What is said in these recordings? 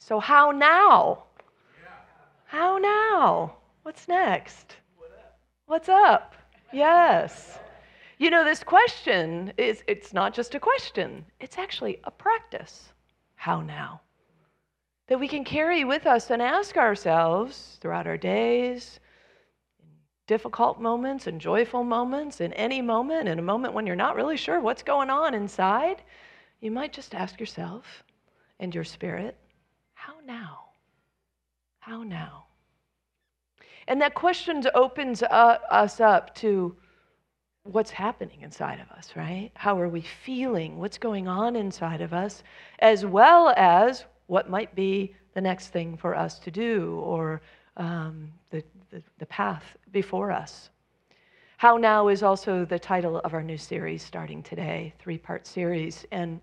So how now? How now? What's next? What's up? Yes. You know, this question it's not just a question, it's actually a practice. How now? That we can carry with us and ask ourselves throughout our days, in difficult moments and joyful moments, in any moment, in a moment when you're not really sure what's going on inside, you might just ask yourself and your spirit, how now? How now? And that question opens us up to what's happening inside of us, right? How are we feeling? What's going on inside of us? As well as what might be the next thing for us to do or the path before us. How Now is also the title of our new series starting today, 3-part series. And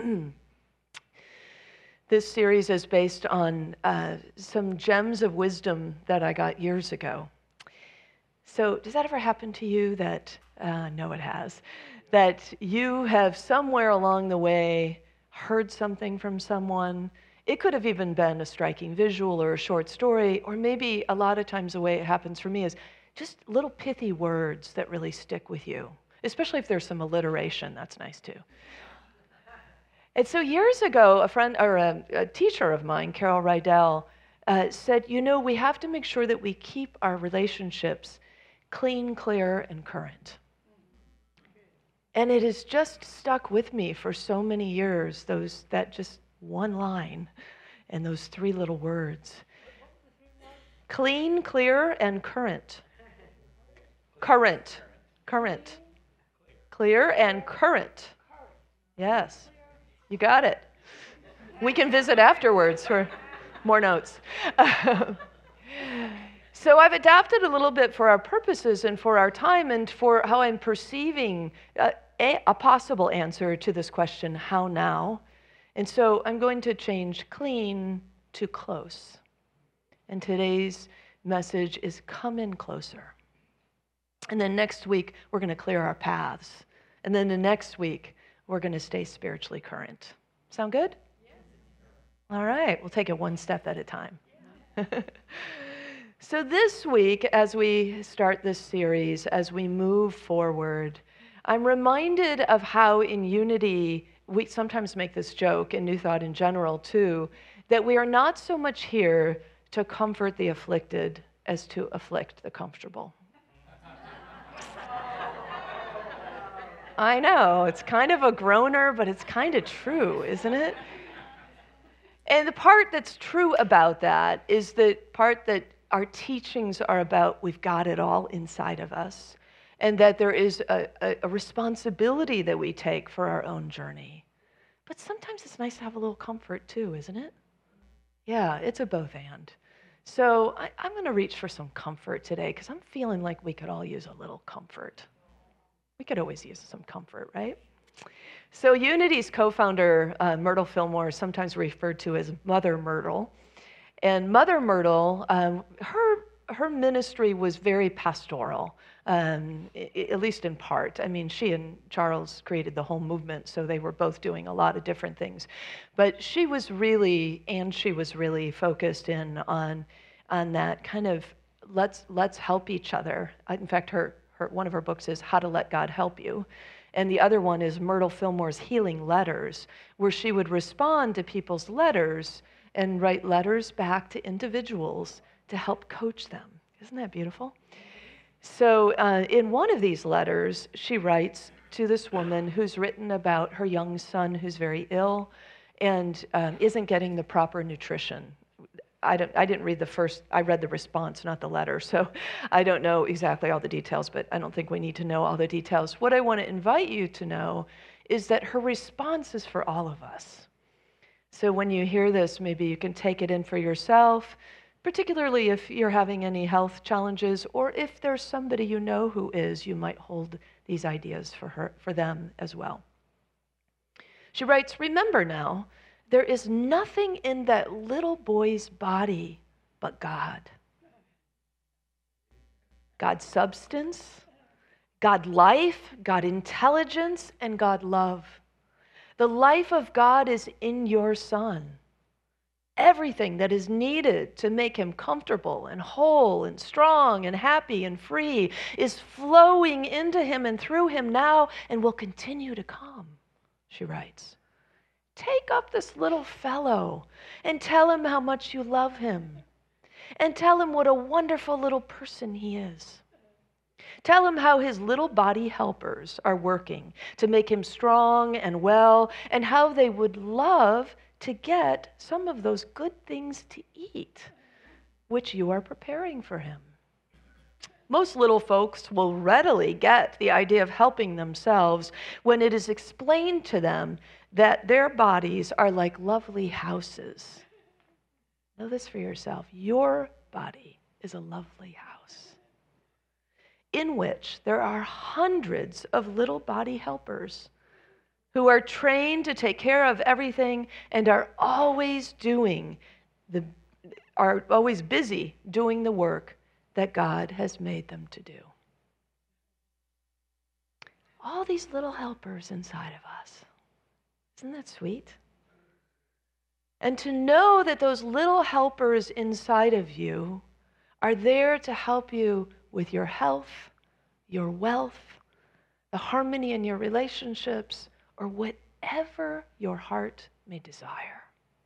this series is based on some gems of wisdom that I got years ago. So does that ever happen to you that, no it has, that you have somewhere along the way heard something from someone? It could have even been a striking visual or a short story, or maybe a lot of times the way it happens for me is just little pithy words that really stick with you, especially if there's some alliteration, that's nice too. And so years ago, a friend or a teacher of mine, Carol Rydell, said, you know, we have to make sure that we keep our relationships clean, clear, and current. And it has just stuck with me for so many years, that just one line and those 3 little words. Clean, clear, and current. Current. Current. Clear and current. Yes. You got it. We can visit afterwards for more notes. So I've adapted a little bit for our purposes and for our time and for how I'm perceiving a possible answer to this question, how now? And so I'm going to change clean to close. And today's message is come in closer. And then next week, we're going to clear our paths. And then the next week, we're going to stay spiritually current. Sound good? All right, we'll take it one step at a time. So this week, as we start this series, as we move forward, I'm reminded of how in Unity, we sometimes make this joke, in New Thought in general too, that we are not so much here to comfort the afflicted as to afflict the comfortable. I know, it's kind of a groaner, but it's kind of true, isn't it? And the part that's true about that is the part that our teachings are about we've got it all inside of us, and that there is a responsibility that we take for our own journey. But sometimes it's nice to have a little comfort too, isn't it? Yeah, it's a both and. So I'm going to reach for some comfort today because I'm feeling like we could all use a little comfort. We could always use some comfort, right? So Unity's co-founder, Myrtle Fillmore, is sometimes referred to as Mother Myrtle. And Mother Myrtle, her ministry was very pastoral, at least in part. I mean, she and Charles created the whole movement, so they were both doing a lot of different things. But she was really focused in on that kind of let's help each other. In fact, one of her books is How to Let God Help You. And the other one is Myrtle Fillmore's Healing Letters, where she would respond to people's letters and write letters back to individuals to help coach them. Isn't that beautiful? So in one of these letters, she writes to this woman who's written about her young son who's very ill and isn't getting the proper nutrition. I didn't read the first, I read the response, not the letter, so I don't know exactly all the details, but I don't think we need to know all the details. What I want to invite you to know is that her response is for all of us. So when you hear this, maybe you can take it in for yourself, particularly if you're having any health challenges, or if there's somebody you know who is, you might hold these ideas for them as well. She writes, remember now, there is nothing in that little boy's body but God. God substance, God life, God intelligence, and God love. The life of God is in your son. everything that is needed to make him comfortable and whole and strong and happy and free is flowing into him and through him now and will continue to come, she writes. Take up this little fellow and tell him how much you love him. And tell him what a wonderful little person he is. Tell him how his little body helpers are working to make him strong and well, and how they would love to get some of those good things to eat, which you are preparing for him. Most little folks will readily get the idea of helping themselves when it is explained to them that their bodies are like lovely houses. Know this for yourself. Your body is a lovely house in which there are hundreds of little body helpers who are trained to take care of everything and are always busy doing the work that God has made them to do. All these little helpers inside of us. Isn't that sweet? And to know that those little helpers inside of you are there to help you with your health, your wealth, the harmony in your relationships, or whatever your heart may desire.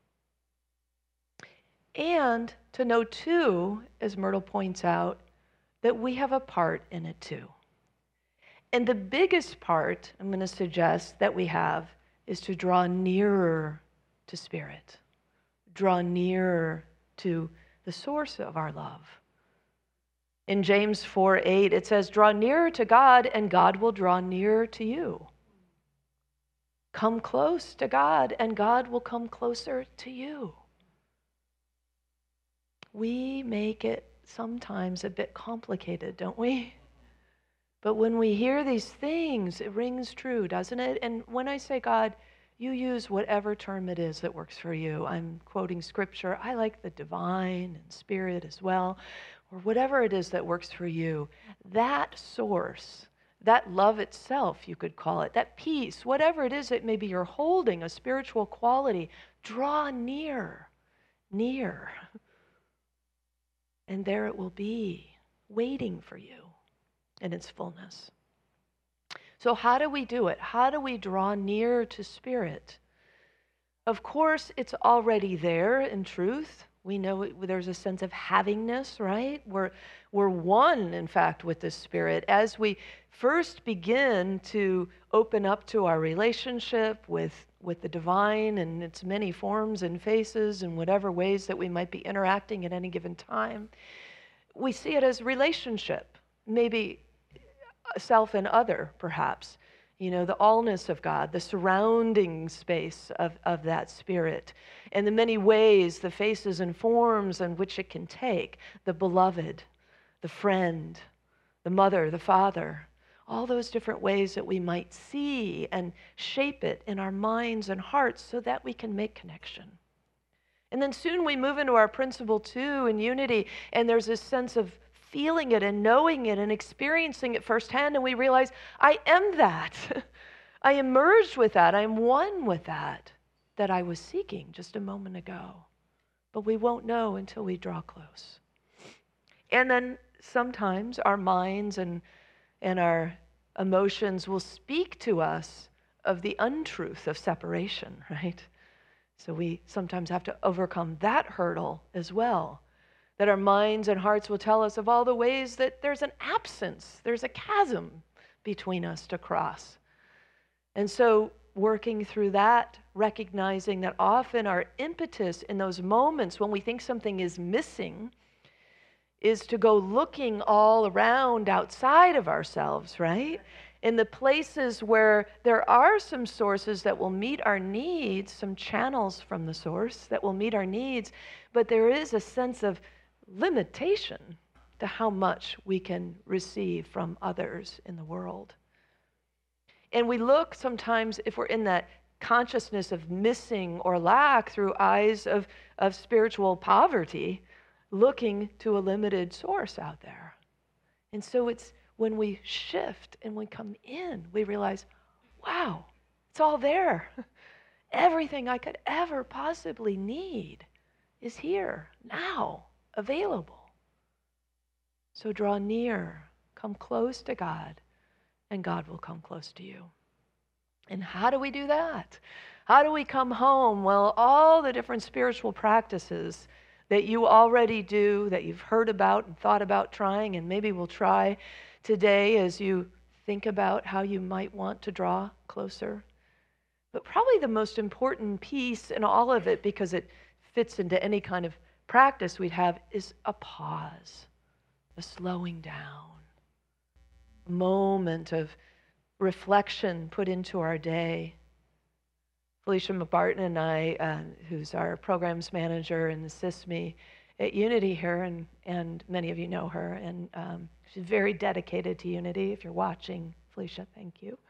And to know too, as Myrtle points out, that we have a part in it too. And the biggest part, I'm going to suggest, that we have is to draw nearer to Spirit. Draw nearer to the source of our love. In James 4:8, it says, draw nearer to God and God will draw nearer to you. Come close to God and God will come closer to you. We make it sometimes a bit complicated, don't we? But when we hear these things, it rings true, doesn't it? And when I say God, you use whatever term it is that works for you. I'm quoting scripture. I like the divine and spirit as well, or whatever it is that works for you. That source, that love itself, you could call it, that peace, whatever it is that maybe you're holding, a spiritual quality, draw near. And there it will be, waiting for you in its fullness. So how do we do it? How do we draw near to Spirit? Of course, it's already there in truth. We know there's a sense of havingness, right? We're one, in fact, with the Spirit. As we first begin to open up to our relationship with the divine and its many forms and faces and whatever ways that we might be interacting at any given time, we see it as relationship, maybe self and other, perhaps. You know, the allness of God, the surrounding space of that Spirit, and the many ways, the faces and forms in which it can take, the beloved, the friend, the mother, the father, all those different ways that we might see and shape it in our minds and hearts so that we can make connection. And then soon we move into our principle 2 in unity, and there's this sense of feeling it and knowing it and experiencing it firsthand, and we realize, I am that. I am merged with that. I am one with that I was seeking just a moment ago. But we won't know until we draw close. And then sometimes our minds and our emotions will speak to us of the untruth of separation, right? So we sometimes have to overcome that hurdle as well. That our minds and hearts will tell us of all the ways that there's an absence, there's a chasm between us to cross. And so working through that, recognizing that often our impetus in those moments when we think something is missing is to go looking all around outside of ourselves, right? In the places where there are some sources that will meet our needs, some channels from the source that will meet our needs, but there is a sense of limitation to how much we can receive from others in the world. And we look sometimes, if we're in that consciousness of missing or lack, through eyes of spiritual poverty, looking to a limited source out there. And so it's when we shift and we come in, we realize, wow, it's all there. Everything I could ever possibly need is here, now, available. So draw near, come close to God, and God will come close to you. And how do we do that? How do we come home? Well, all the different spiritual practices that you already do, that you've heard about and thought about trying, and maybe will try today as you think about how you might want to draw closer. But probably the most important piece in all of it, because it fits into any kind of practice we'd have, is a pause, a slowing down, a moment of reflection put into our day. Felicia McBarton and I, who's our programs manager and assists me at Unity here, and many of you know her, and she's very dedicated to Unity. If you're watching, Felicia, thank you.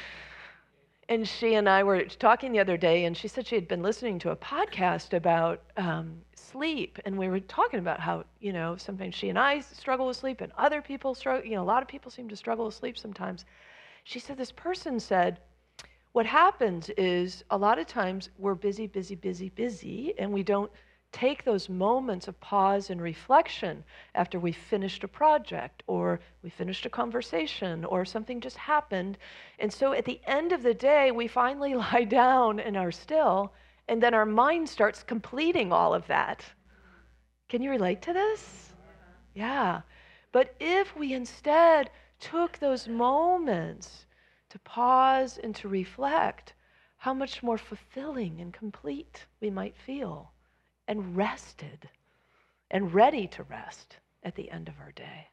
And she and I were talking the other day, and she said she had been listening to a podcast about sleep, and we were talking about how, sometimes she and I struggle with sleep, and other people struggle, a lot of people seem to struggle with sleep sometimes. She said this person said, what happens is a lot of times we're busy, and we don't take those moments of pause and reflection after we finished a project or we finished a conversation or something just happened. And so at the end of the day, we finally lie down and are still, and then our mind starts completing all of that. Can you relate to this? Yeah. But if we instead took those moments to pause and to reflect, how much more fulfilling and complete we might feel, and rested and ready to rest at the end of our day.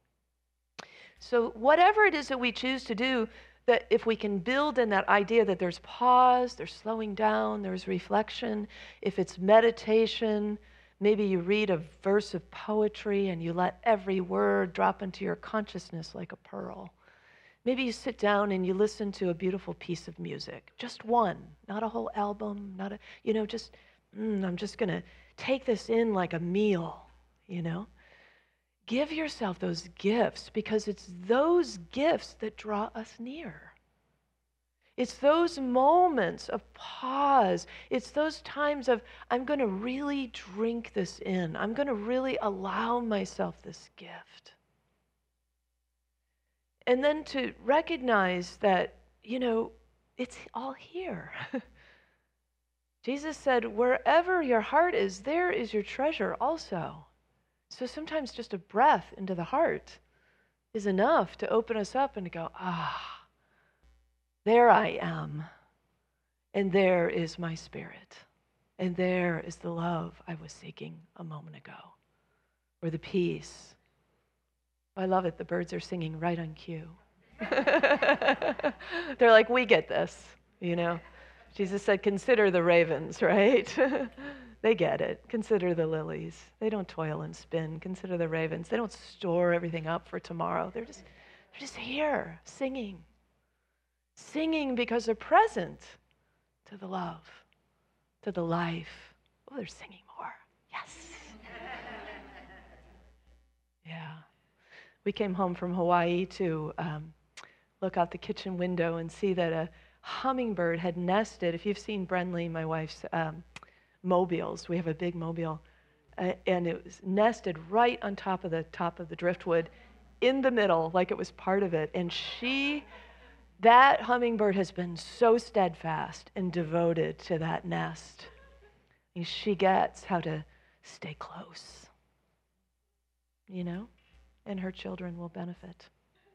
So whatever it is that we choose to do, that if we can build in that idea that there's pause, there's slowing down, there's reflection, if it's meditation, maybe you read a verse of poetry and you let every word drop into your consciousness like a pearl. Maybe you sit down and you listen to a beautiful piece of music, just one, not a whole album, not a, just I'm just going to take this in like a meal, Give yourself those gifts, because it's those gifts that draw us near. It's those moments of pause. It's those times of, I'm going to really drink this in. I'm going to really allow myself this gift. And then to recognize that, it's all here. Jesus said, wherever your heart is, there is your treasure also. So sometimes just a breath into the heart is enough to open us up and to go, there I am. And there is my spirit. And there is the love I was seeking a moment ago. Or the peace. I love it. The birds are singing right on cue. They're like, we get this, Jesus said, consider the ravens, right? They get it. Consider the lilies. They don't toil and spin. Consider the ravens. They don't store everything up for tomorrow. They're just here, singing. Singing because they're present to the love, to the life. Oh, they're singing more. Yes. Yeah. We came home from Hawaii to look out the kitchen window and see that a hummingbird had nested. If you've seen Brenly, my wife's mobiles, we have a big mobile, and it was nested right on top of the driftwood in the middle, like it was part of it. And that hummingbird has been so steadfast and devoted to that nest. And she gets how to stay close, and her children will benefit.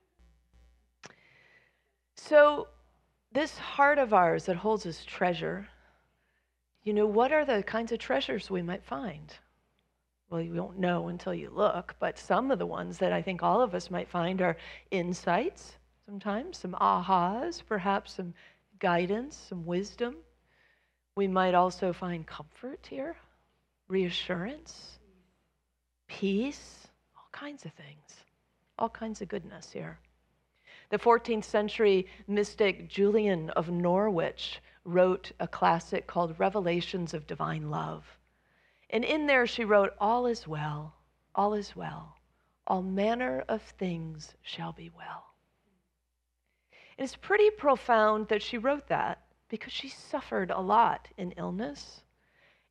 So this heart of ours that holds this treasure, what are the kinds of treasures we might find? Well, you won't know until you look, but some of the ones that I think all of us might find are insights, sometimes some ahas, perhaps some guidance, some wisdom. We might also find comfort here, reassurance, peace, all kinds of things, all kinds of goodness here. The 14th century mystic Julian of Norwich wrote a classic called Revelations of Divine Love. And in there she wrote, all is well, all manner of things shall be well. And it's pretty profound that she wrote that, because she suffered a lot in illness.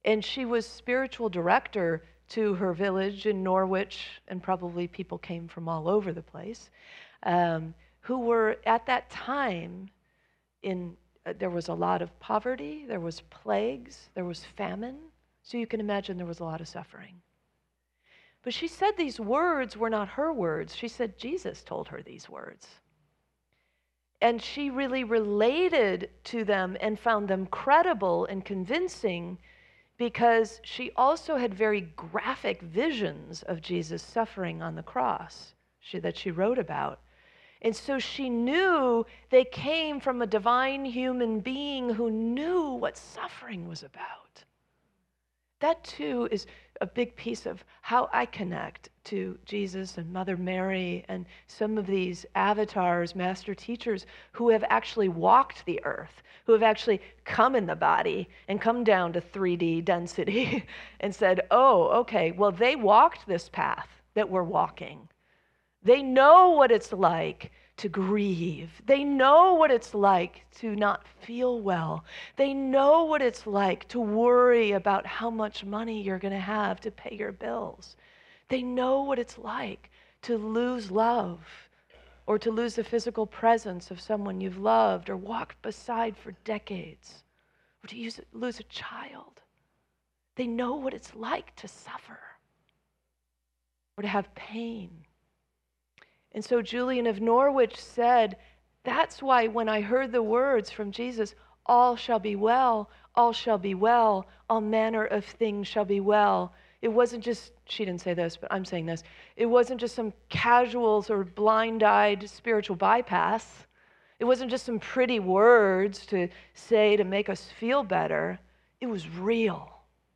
And she was spiritual director to her village in Norwich, and probably people came from all over the place, who were at that time there was a lot of poverty, there was plagues, there was famine. So you can imagine there was a lot of suffering. But she said these words were not her words. She said Jesus told her these words. And she really related to them and found them credible and convincing because she also had very graphic visions of Jesus suffering on the cross that she wrote about. And so she knew they came from a divine human being who knew what suffering was about. That too is a big piece of how I connect to Jesus and Mother Mary and some of these avatars, master teachers who have actually walked the earth, who have actually come in the body and come down to 3D density and said, oh, okay, well, they walked this path that we're walking. They know what it's like to grieve. They know what it's like to not feel well. They know what it's like to worry about how much money you're going to have to pay your bills. They know what it's like to lose love or to lose the physical presence of someone you've loved or walked beside for decades, or to lose a child. They know what it's like to suffer or to have pain. And so Julian of Norwich said, that's why when I heard the words from Jesus, all shall be well, all manner of things shall be well. It wasn't just, she didn't say this, but I'm saying this. It wasn't just some casual sort of blind-eyed spiritual bypass. It wasn't just some pretty words to say to make us feel better. It was real.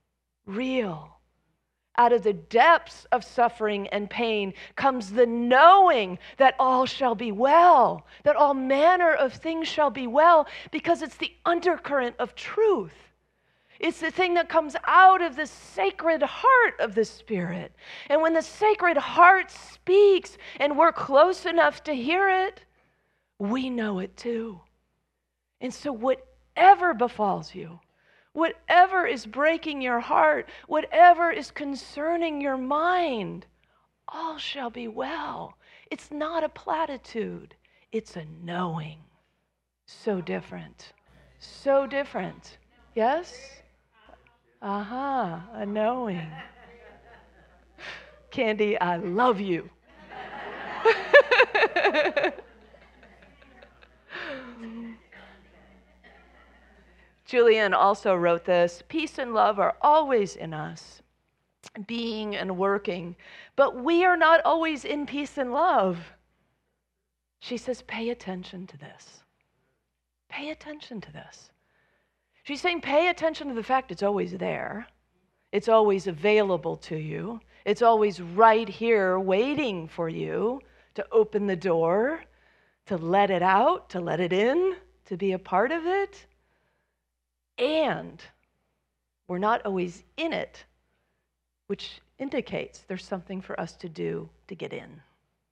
Out of the depths of suffering and pain comes the knowing that all shall be well, that all manner of things shall be well, because it's the undercurrent of truth. It's the thing that comes out of the sacred heart of the Spirit. And when the sacred heart speaks and we're close enough to hear it, we know it too. And so whatever befalls you, whatever is breaking your heart, whatever is concerning your mind, all shall be well. It's not a platitude. It's a knowing. So different. So different. Yes? A knowing. Candy, I love you. Julian also wrote this, peace and love are always in us, being and working, but we are not always in peace and love. She says, pay attention to this. Pay attention to this. She's saying, pay attention to the fact it's always there. It's always available to you. It's always right here waiting for you to open the door, to let it out, to let it in, to be a part of it. And we're not always in it, which indicates there's something for us to do to get in.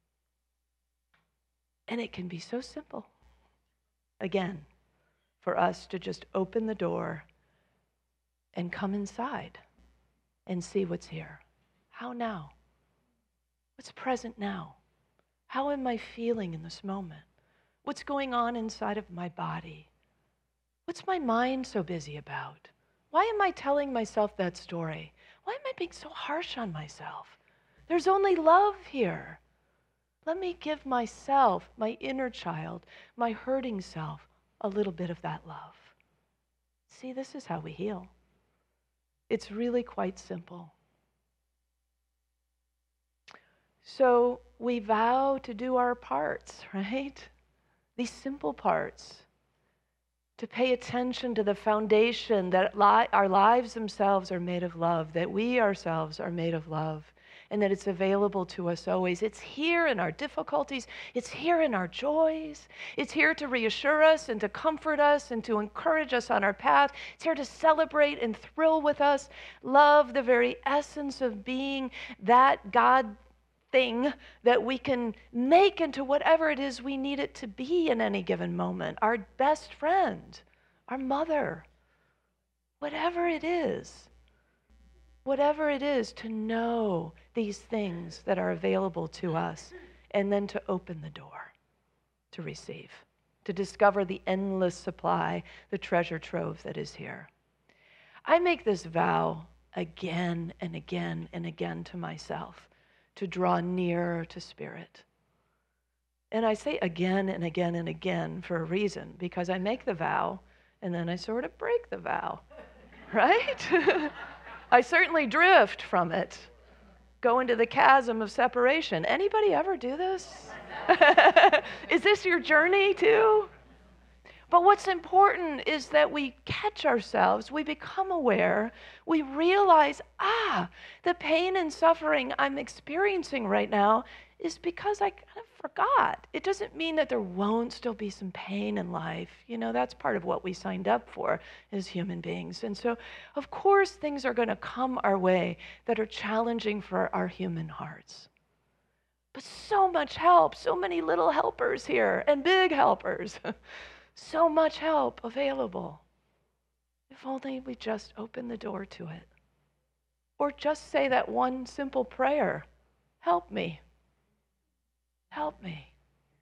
And it can be so simple, again, for us to just open the door and come inside and see what's here. How now? What's present now? How am I feeling in this moment? What's going on inside of my body? What's my mind so busy about? Why am I telling myself that story? Why am I being so harsh on myself? There's only love here. Let me give myself, my inner child, my hurting self, a little bit of that love. See, this is how we heal. It's really quite simple. So we vow to do our parts, right? These simple parts. To pay attention to the foundation that our lives themselves are made of love, that we ourselves are made of love, and that it's available to us always. It's here in our difficulties. It's here in our joys. It's here to reassure us and to comfort us and to encourage us on our path. It's here to celebrate and thrill with us. Love, the very essence of being that God thing that we can make into whatever it is we need it to be in any given moment. Our best friend, our mother, whatever it is. whatever it is, to know these things that are available to us, and then to open the door to receive, to discover the endless supply, the treasure trove that is here. I make this vow again and again and again to myself, to draw nearer to Spirit. And I say again and again and again for a reason, because I make the vow and then I sort of break the vow, right? I certainly drift from it, go into the chasm of separation. Anybody ever do this? Is this your journey too? But what's important is that we catch ourselves, we become aware, we realize, the pain and suffering I'm experiencing right now is because I kind of forgot. It doesn't mean that there won't still be some pain in life. You know, that's part of what we signed up for as human beings. And so, of course, things are going to come our way that are challenging for our human hearts. But so much help, so many little helpers here and big helpers. So much help available. If only we just open the door to it. Or just say that one simple prayer, help me. Help me.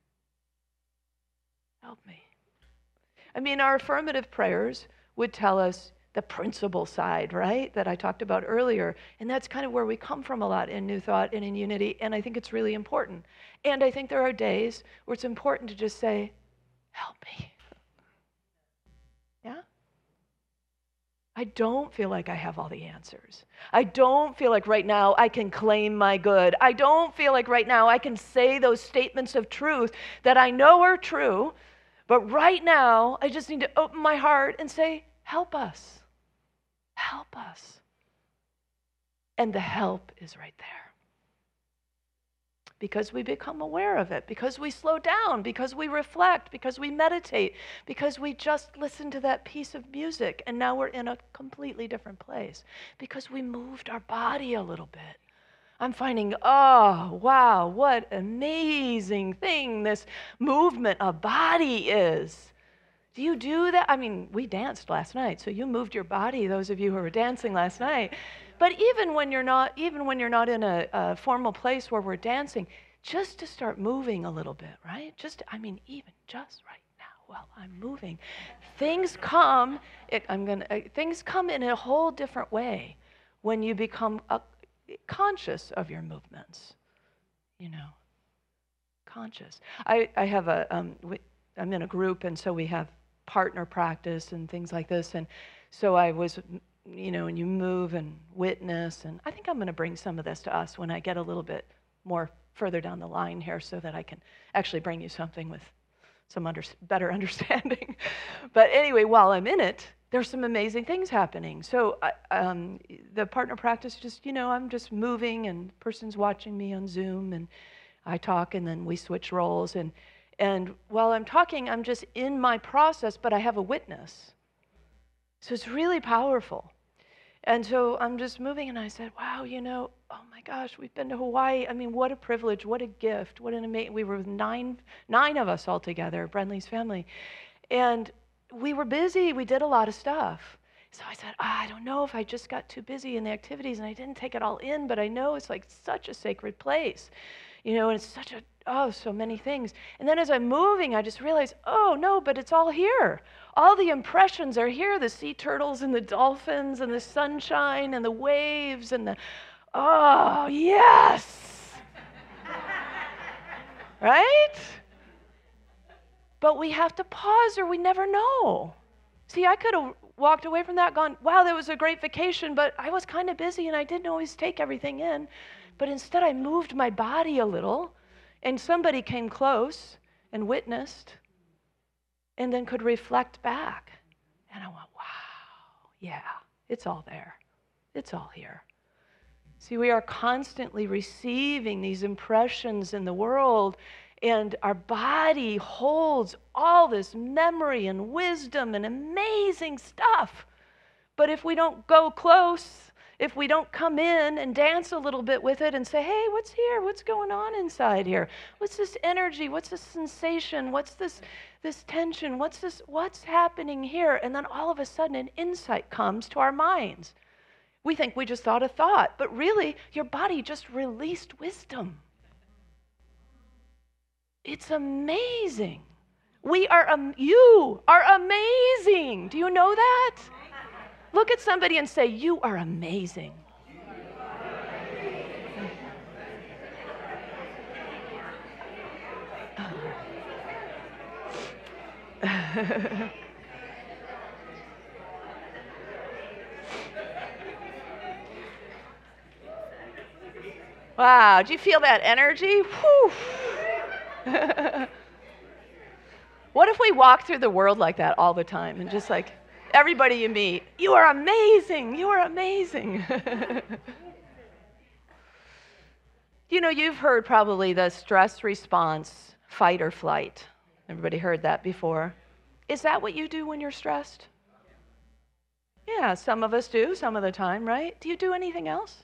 Help me. I mean, our affirmative prayers would tell us the principle side, right, that I talked about earlier. And that's kind of where we come from a lot in New Thought and in Unity. And I think it's really important. And I think there are days where it's important to just say, help me. Yeah? I don't feel like I have all the answers. I don't feel like right now I can claim my good. I don't feel like right now I can say those statements of truth that I know are true. But right now, I just need to open my heart and say, help us. Help us. And the help is right there. Because we become aware of it, because we slow down, because we reflect, because we meditate, because we just listen to that piece of music, and now we're in a completely different place, because we moved our body a little bit. I'm finding, oh, wow, what amazing thing this movement of body is. Do you do that? I mean, we danced last night, so you moved your body, those of you who were dancing last night. But even when you're not in a formal place where we're dancing, just to start moving a little bit, right? Even just right now while I'm moving, things come in a whole different way when you become conscious of your movements. You know, conscious. I'm in a group, and so we have partner practice and things like this, and so I was, and you move and witness, and I think I'm going to bring some of this to us when I get a little bit more further down the line here, so that I can actually bring you something with some better understanding. But anyway, while I'm in it, there's some amazing things happening. So the partner practice, just, I'm just moving, and the person's watching me on Zoom, and I talk, and then we switch roles, and while I'm talking, I'm just in my process, but I have a witness. So it's really powerful. And so I'm just moving, and I said, wow, oh my gosh, we've been to Hawaii. I mean, what a privilege, what a gift, what an amazing, we were with nine of us all together, Brenley's family. And we were busy, we did a lot of stuff. So I said, I don't know if I just got too busy in the activities and I didn't take it all in, but I know it's like such a sacred place, and it's such so many things. And then as I'm moving, I just realized, oh no, but it's all here. All the impressions are here, the sea turtles and the dolphins and the sunshine and the waves and oh yes. Right? But we have to pause or we never know. See, I could have walked away from that gone, wow, that was a great vacation, but I was kind of busy and I didn't always take everything in. But instead I moved my body a little, and somebody came close and witnessed and then could reflect back. And I went, wow, yeah, it's all there. It's all here. See, we are constantly receiving these impressions in the world, and our body holds all this memory and wisdom and amazing stuff. But if we don't go close, if we don't come in and dance a little bit with it and say, hey, what's here? What's going on inside here? What's this energy? What's this sensation? What's this tension? What's happening here? And then all of a sudden an insight comes to our minds. We think we just thought a thought, but really, your body just released wisdom. It's amazing. You are amazing. Do you know that? Look at somebody and say, you are amazing. Wow, do you feel that energy? Whew. What if we walk through the world like that all the time and just like everybody you meet, you are amazing, you are amazing. You know, you've heard probably the stress response, fight or flight. Everybody heard that before. Is that what you do when you're stressed? Yeah, some of us do, some of the time, right? Do you do anything else?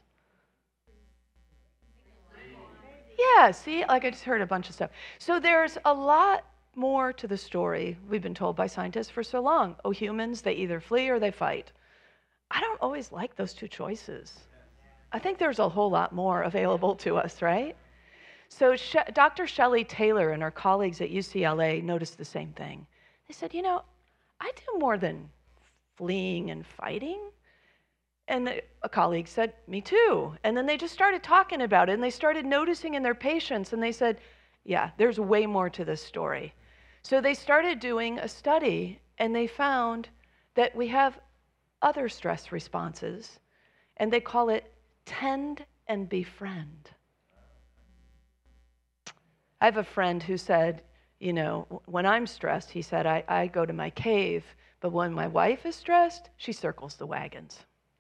Yeah, see, like I just heard a bunch of stuff. So there's a lot more to the story we've been told by scientists for so long. Oh, humans, they either flee or they fight. I don't always like those two choices. I think there's a whole lot more available to us, right? So Dr. Shelley Taylor and her colleagues at UCLA noticed the same thing. They said, you know, I do more than fleeing and fighting. And a colleague said, me too. And then they just started talking about it, and they started noticing in their patients, and they said, yeah, there's way more to this story. So they started doing a study, and they found that we have other stress responses, and they call it tend and befriend. I have a friend who said, you know, when I'm stressed, he said, I go to my cave, but when my wife is stressed, she circles the wagons.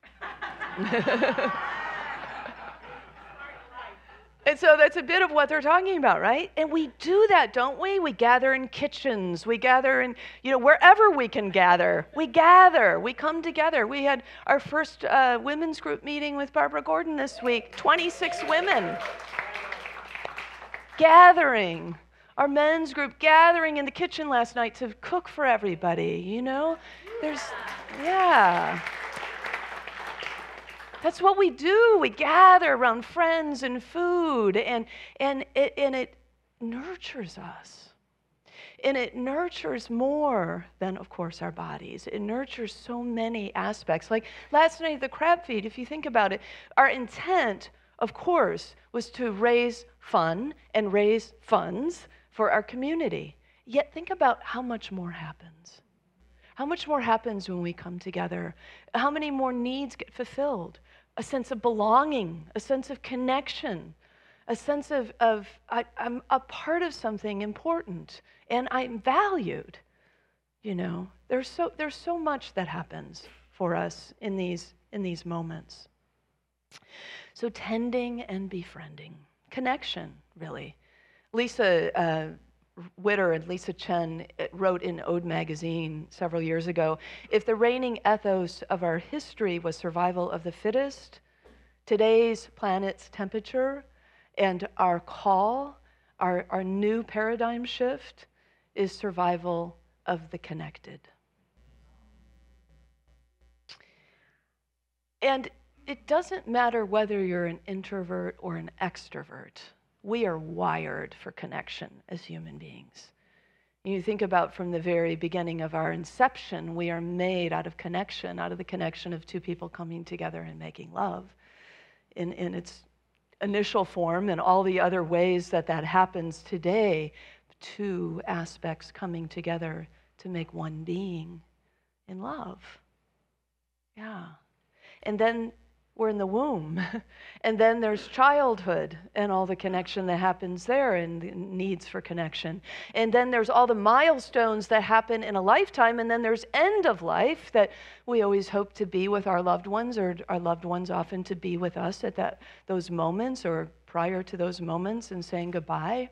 And so that's a bit of what they're talking about, right? And we do that, don't we? We gather in kitchens. We gather in, you know, wherever we can gather. We gather. We come together. We had our first women's group meeting with Barbara Gordon this week. 26 women gathering. Our men's group gathering in the kitchen last night to cook for everybody, you know? Yeah. That's what we do. We gather around friends and food, and it nurtures us. And it nurtures more than, of course, our bodies. It nurtures so many aspects. Like last night at the crab feed, if you think about it, our intent, of course, was to raise fun and raise funds for our community. Yet think about how much more happens. How much more happens when we come together? How many more needs get fulfilled? A sense of belonging, a sense of connection, a sense of I'm a part of something important and I'm valued. You know, there's so much that happens for us in these moments. So tending and befriending, connection, really. Lisa Witter and Lisa Chen wrote in Ode magazine several years ago, if the reigning ethos of our history was survival of the fittest, today's planet's temperature and our call, our new paradigm shift is survival of the connected. And it doesn't matter whether you're an introvert or an extrovert. We are wired for connection as human beings. You think about from the very beginning of our inception, we are made out of connection, out of the connection of two people coming together and making love in its initial form and all the other ways that happens today, two aspects coming together to make one being in love. Yeah. And then we're in the womb. And then there's childhood and all the connection that happens there and the needs for connection. And then there's all the milestones that happen in a lifetime. And then there's end of life that we always hope to be with our loved ones, or our loved ones often to be with us at those moments or prior to those moments and saying goodbye.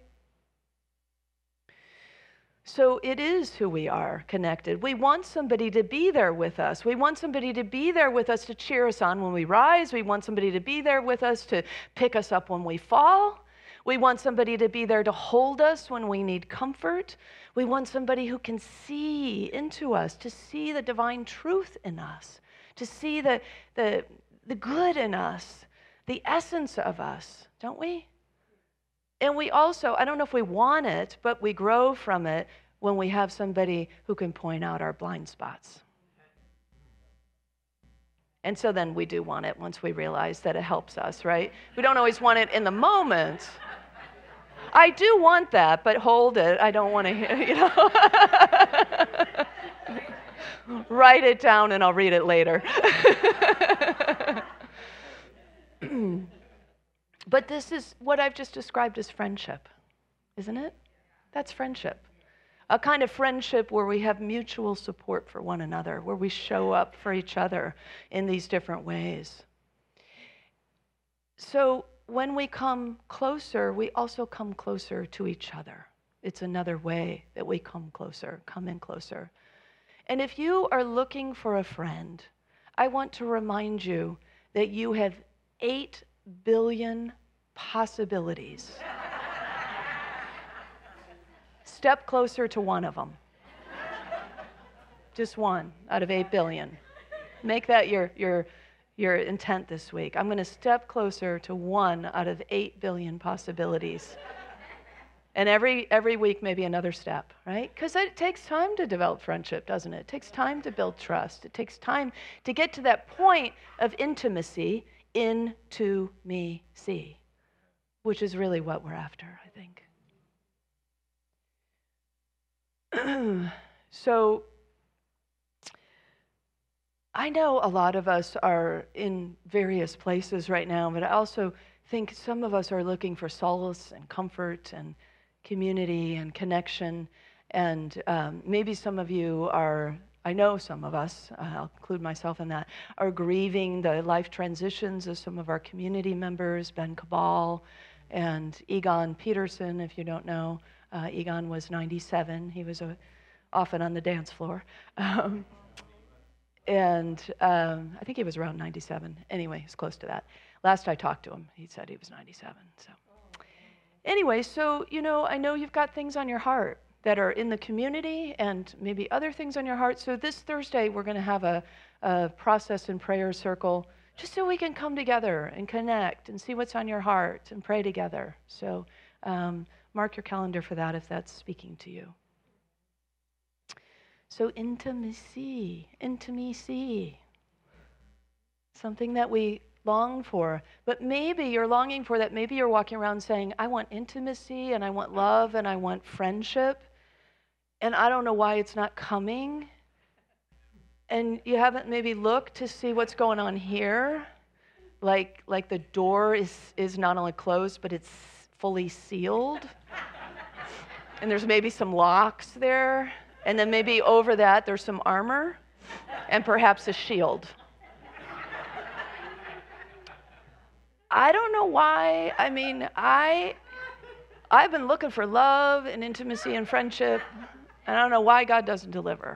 So it is who we are, connected. We want somebody to be there with us. We want somebody to be there with us to cheer us on when we rise. We want somebody to be there with us to pick us up when we fall. We want somebody to be there to hold us when we need comfort. We want somebody who can see into us, to see the divine truth in us, to see the the good in us, the essence of us, don't we? And we also, I don't know if we want it, but we grow from it when we have somebody who can point out our blind spots. And so then we do want it once we realize that it helps us, right? We don't always want it in the moment. I do want that, but hold it. I don't want to hear, Write it down and I'll read it later. But this is what I've just described as friendship, isn't it? That's friendship. A kind of friendship where we have mutual support for one another, where we show up for each other in these different ways. So when we come closer, we also come closer to each other. It's another way that we come in closer. And if you are looking for a friend, I want to remind you that you have 8 billion possibilities. Step closer to one of them. Just one out of 8 billion. Make that your intent this week. I'm going to step closer to one out of 8 billion possibilities. And every week, maybe another step, right? Because it takes time to develop friendship, doesn't it? It takes time to build trust. It takes time to get to that point of intimacy, into me see, which is really what we're after, I think. So I know a lot of us are in various places right now, but I also think some of us are looking for solace and comfort and community and connection. And maybe some of you are, I know some of us, I'll include myself in that, are grieving the life transitions of some of our community members, Ben Cabal and Egon Peterson, if you don't know. Egon was 97. He was often on the dance floor. And I think he was around 97. Anyway, he's close to that. Last I talked to him, he said he was 97. So anyway, so, I know you've got things on your heart that are in the community and maybe other things on your heart. So this Thursday, we're going to have a process and prayer circle just so we can come together and connect and see what's on your heart and pray together. So mark your calendar for that if that's speaking to you. So intimacy, something that we long for. But maybe you're longing for that. Maybe you're walking around saying, I want intimacy and I want love and I want friendship. And I don't know why it's not coming. And you haven't maybe looked to see what's going on here. Like the door is not only closed, but it's fully sealed. And there's maybe some locks there. And then maybe over that, there's some armor and perhaps a shield. I don't know why. I mean, I've been looking for love and intimacy and friendship, and I don't know why God doesn't deliver.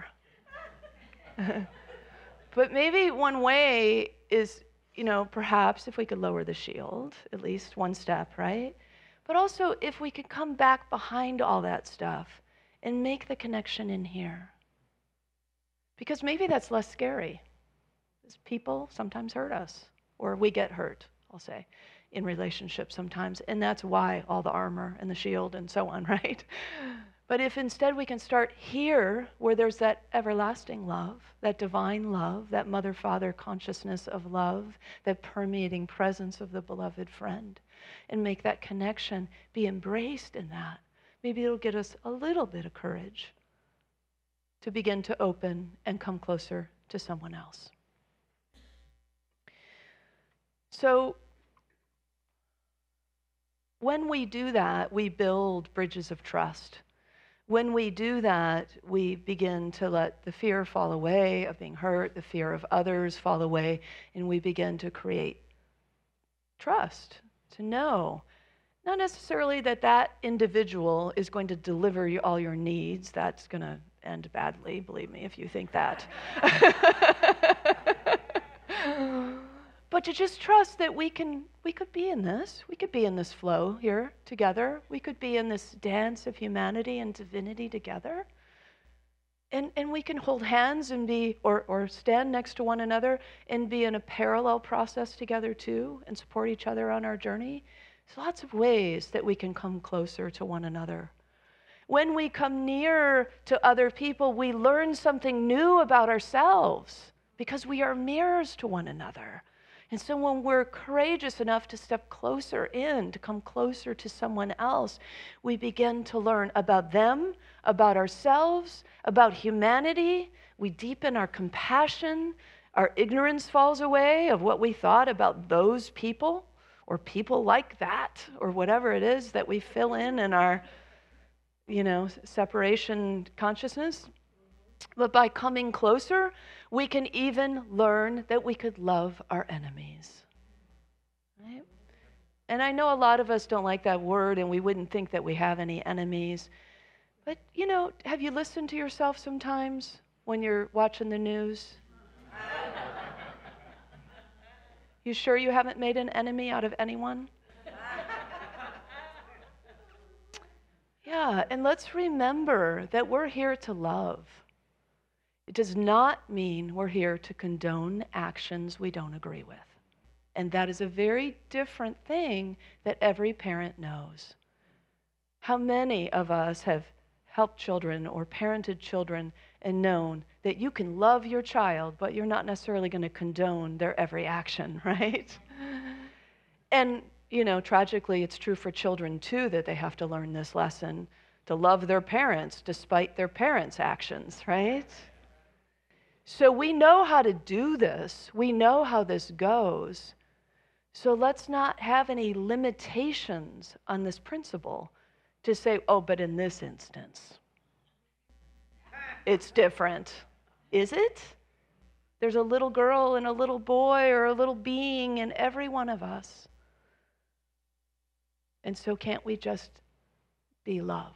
But maybe one way is, perhaps if we could lower the shield, at least one step, right? But also if we could come back behind all that stuff and make the connection in here. Because maybe that's less scary. Because people sometimes hurt us, or we get hurt, I'll say, in relationships sometimes. And that's why all the armor and the shield and so on, right? But if instead we can start here, where there's that everlasting love, that divine love, that mother-father consciousness of love, that permeating presence of the beloved friend, and make that connection be embraced in that, maybe it'll get us a little bit of courage to begin to open and come closer to someone else. So when we do that, we build bridges of trust. When we do that, we begin to let the fear fall away of being hurt, the fear of others fall away, and we begin to create trust, to know. Not necessarily that individual is going to deliver you all your needs. That's going to end badly, believe me, if you think that. But to just trust that we could be in this. We could be in this flow here together. We could be in this dance of humanity and divinity together. And we can hold hands and be, or stand next to one another and be in a parallel process together too and support each other on our journey. There's lots of ways that we can come closer to one another. When we come near to other people, we learn something new about ourselves because we are mirrors to one another. And so when we're courageous enough to step closer in, to come closer to someone else, we begin to learn about them, about ourselves, about humanity. We deepen our compassion. Our ignorance falls away of what we thought about those people or people like that or whatever it is that we fill in our, separation consciousness. But by coming closer, we can even learn that we could love our enemies. Right? And I know a lot of us don't like that word, and we wouldn't think that we have any enemies. But, have you listened to yourself sometimes when you're watching the news? You sure you haven't made an enemy out of anyone? Yeah, and let's remember that we're here to love. It does not mean we're here to condone actions we don't agree with. And that is a very different thing that every parent knows. How many of us have helped children or parented children and known that you can love your child, but you're not necessarily going to condone their every action, right? And, tragically, it's true for children too that they have to learn this lesson, to love their parents despite their parents' actions, right? So we know how to do this. We know how this goes. So let's not have any limitations on this principle to say, oh, but in this instance, it's different. Is it? There's a little girl and a little boy or a little being in every one of us. And so can't we just be love?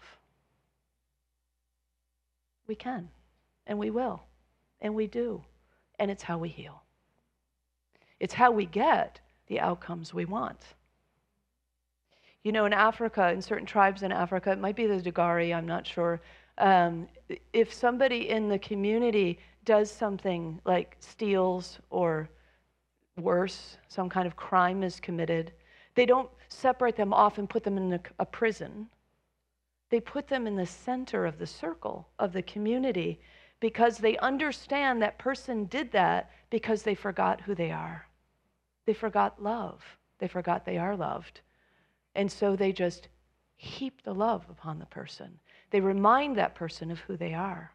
We can, and we will, and we do, and it's how we heal. It's how we get the outcomes we want. In Africa, in certain tribes in Africa, it might be the Dagari, I'm not sure, if somebody in the community does something like steals or worse, some kind of crime is committed, they don't separate them off and put them in a prison. They put them in the center of the circle of the community because they understand that person did that because they forgot who they are. They forgot love. They forgot they are loved. And so they just heap the love upon the person. They remind that person of who they are.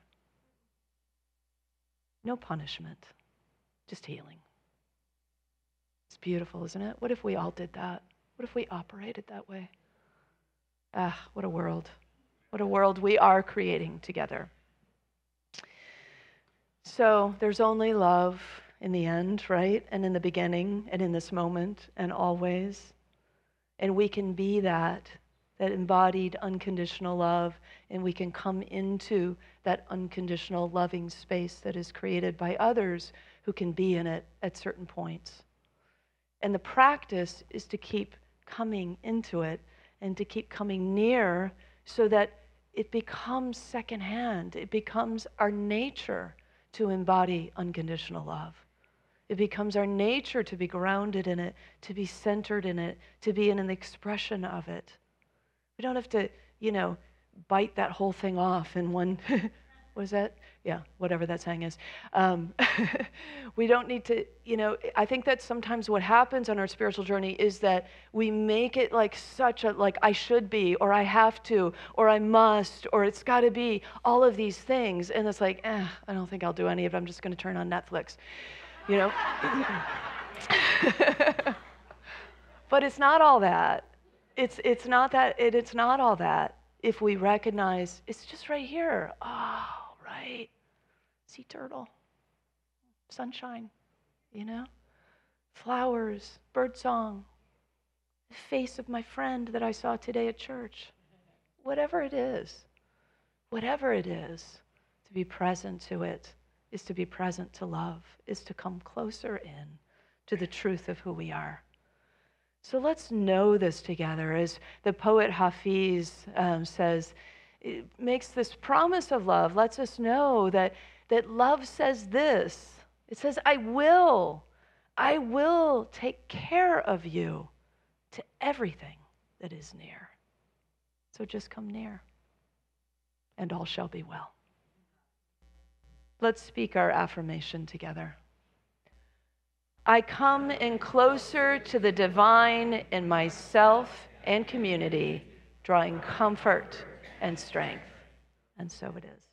No punishment, just healing. It's beautiful, isn't it? What if we all did that? What if we operated that way? What a world. What a world we are creating together. So there's only love in the end, right? And in the beginning, and in this moment, and always. And we can be that embodied unconditional love, and we can come into that unconditional loving space that is created by others who can be in it at certain points. And the practice is to keep coming into it and to keep coming near so that it becomes secondhand. It becomes our nature to embody unconditional love. It becomes our nature to be grounded in it, to be centered in it, to be in an expression of it. We don't have to, bite that whole thing off in one, was that? Yeah, whatever that saying is. We don't need to, I think that sometimes what happens on our spiritual journey is that we make it like I should be, or I have to, or I must, or it's got to be, all of these things. And it's like, I don't think I'll do any of it. I'm just going to turn on Netflix, But it's not all that. It's not that. It's not all that. If we recognize it's just right here. Oh, right. Sea turtle, sunshine, flowers, birdsong, the face of my friend that I saw today at church. Whatever it is, to be present to it is to be present to love, is to come closer in to the truth of who we are. So let's know this together. As the poet Hafiz says, it makes this promise of love, lets us know that love says this. It says, I will take care of you to everything that is near. So just come near, and all shall be well. Let's speak our affirmation together. I come in closer to the divine in myself and community, drawing comfort and strength. And so it is.